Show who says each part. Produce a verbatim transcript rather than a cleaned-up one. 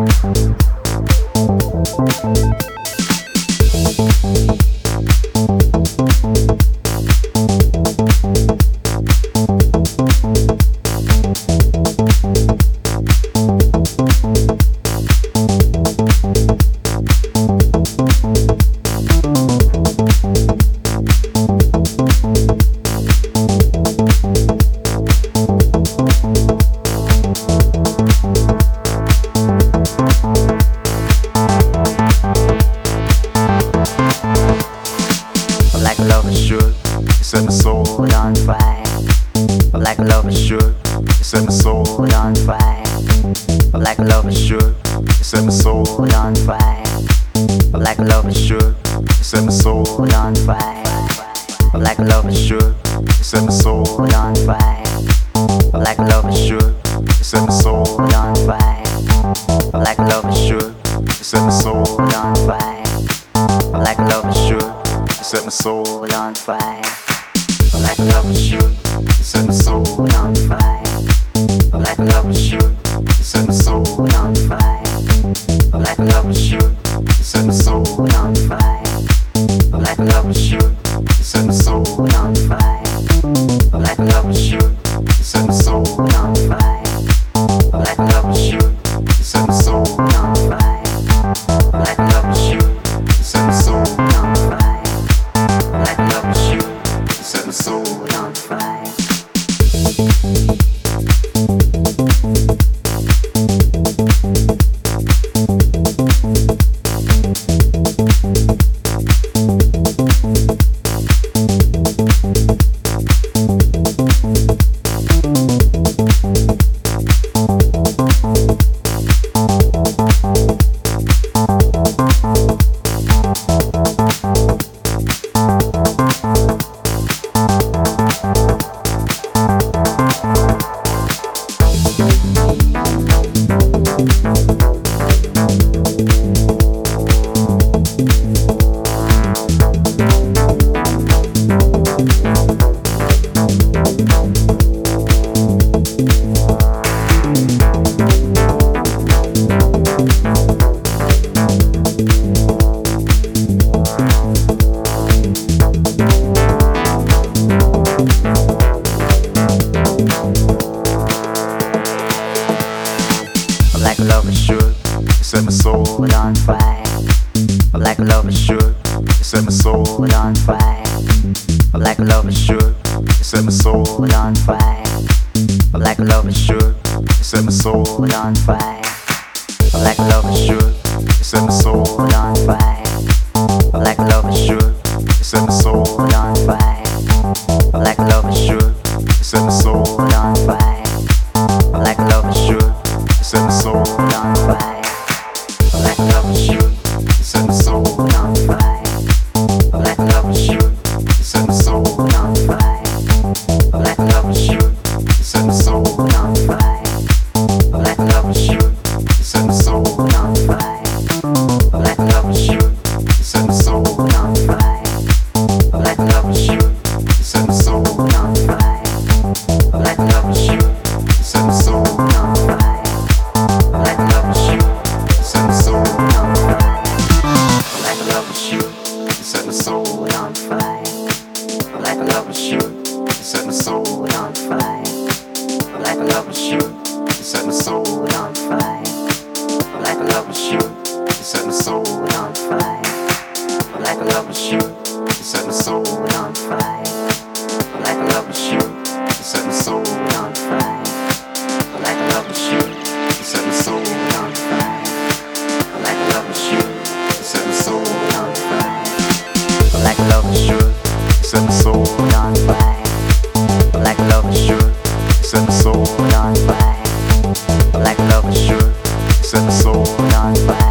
Speaker 1: Like love should, you set my soul on fire. Like love should, you set my soul on fire. Like love should, you set my soul on fire. Like love should, you set my soul on fire. Like love should, you set my soul on fire. Like love should, you set my soul on fire. Like love should, you set my soul on fire. Like love should, you set my soul on fire. Like love should, you set my soul on fire. Like love should, you set my soul on fire. Like love should, you set my soul on fire. Like love should, you set my soul on fire. Like love should, you set my soul on fire. Like love should, you set my soul on fire. Like love should, you set my soul on fire. Like love should, you set my soul on fire. Like love should, you set my soul on fire. Like love should, you set my soul on fire. Like love should, you set my soul on fire. Like love should, you set my soul on fire. Like love should, you set my soul on fire. Like love should, you set my soul on fire. Like love should, you set my soul on fire. Like love should, you set my soul on fire. Like love should, you set my soul on fire. Like love should, you set my soul on fire. Like love should, you set my soul on fire. Like love should, you set my soul on fire. Like love should, you set my soul on fire. Like love should, you set my soul on fire. Like love should, you set my soul on fire. Like love should, you set my soul on fire. Like love should, you set my soul on fire. Like love should, you set my soul on fire. Like love should, you set my soul on fire. Like love should, you set my soul on fire. Like love should, you set my soul on fire. Like love should, you set my soul on fire. Like love should, you set my soul on fire. Like love should, you set my soul on fire. Like love should, you set my soul on fire. Like love should, you set my soul on fire. Like love should, you set my soul on fire.